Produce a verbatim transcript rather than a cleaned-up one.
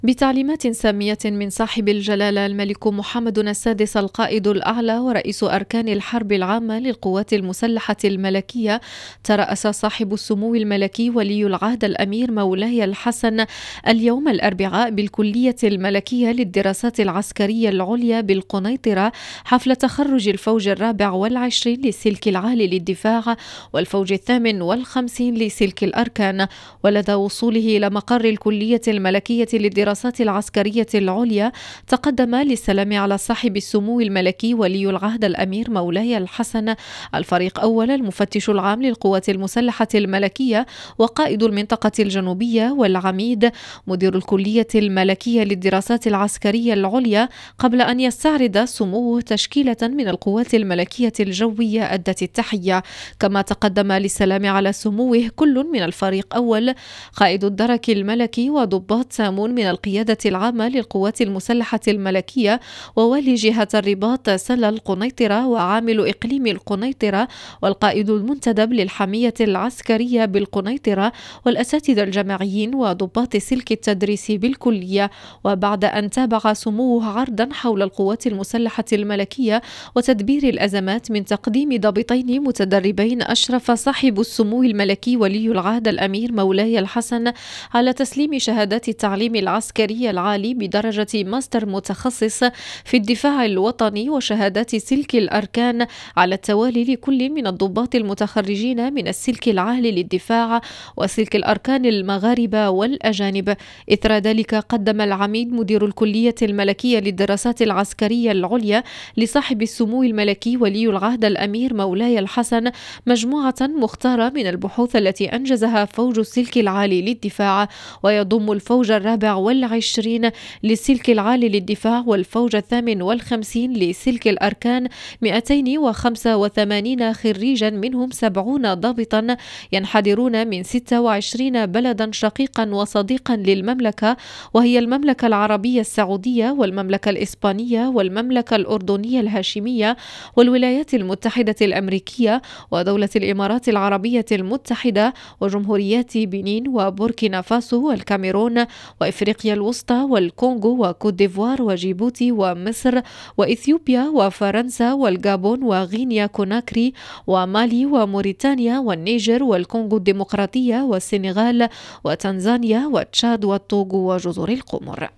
بتعليمات سامية من صاحب الجلالة الملك محمد السادس القائد الأعلى ورئيس أركان الحرب العامة للقوات المسلحة الملكية، ترأس صاحب السمو الملكي ولي العهد الأمير مولاي الحسن اليوم الأربعاء بالكلية الملكية للدراسات العسكرية العليا بالقنيطرة حفل تخرج الفوج الرابع والعشرين للسلك العالي للدفاع والفوج الثامن والخمسين لسلك الأركان. ولدى وصوله إلى مقر الكلية الملكية للدراسات الدراسات العسكرية العليا تقدم للسلام على صاحب السمو الملكي ولي العهد الأمير مولاي الحسن الفريق أول المفتش العام للقوات المسلحة الملكية وقائد المنطقة الجنوبية والعميد مدير الكلية الملكية للدراسات العسكرية العليا، قبل أن يستعرض سموه تشكيلة من القوات الملكية الجوية أدت التحية. كما تقدم للسلام على سموه كل من الفريق أول قائد الدرك الملكي وضباط سامون من القيادة العامة للقوات المسلحة الملكية ووالي جهة الرباط سلا القنيطرة وعامل إقليم القنيطرة والقائد المنتدب للحمية العسكرية بالقنيطرة والأساتذة الجامعيين وضباط سلك التدريس بالكلية. وبعد أن تابع سموه عرضا حول القوات المسلحة الملكية وتدبير الأزمات من تقديم ضابطين متدربين، أشرف صاحب السمو الملكي ولي العهد الأمير مولاي الحسن على تسليم شهادات التعليم العسكري العالي بدرجة ماستر متخصص في الدفاع الوطني وشهادات سلك الأركان على التوالي لكل من الضباط المتخرجين من السلك العالي للدفاع وسلك الأركان المغاربة والأجانب. إثر ذلك قدم العميد مدير الكلية الملكية للدراسات العسكرية العليا لصاحب السمو الملكي ولي العهد الأمير مولاي الحسن مجموعة مختارة من البحوث التي أنجزها فوج السلك العالي للدفاع، ويضم الفوج الرابع والعشرين للسلك العالي للدفاع والفوج الثامن والخمسين لسلك الأركان مئتين وخمسة وثمانين خريجا منهم سبعون ضابطا ينحدرون من ستة وعشرين بلدا شقيقا وصديقا للمملكة، وهي المملكة العربية السعودية والمملكة الإسبانية والمملكة الأردنية الهاشمية والولايات المتحدة الأمريكية ودولة الإمارات العربية المتحدة وجمهوريات بنين وبوركينا فاسو والكاميرون وإفريقيا الوسطى والكونغو وكوت ديفوار وجيبوتي ومصر وإثيوبيا وفرنسا والغابون وغينيا كوناكري ومالي وموريتانيا والنيجر والكونغو الديمقراطية والسنغال وتنزانيا وتشاد والطوغو وجزر القمر.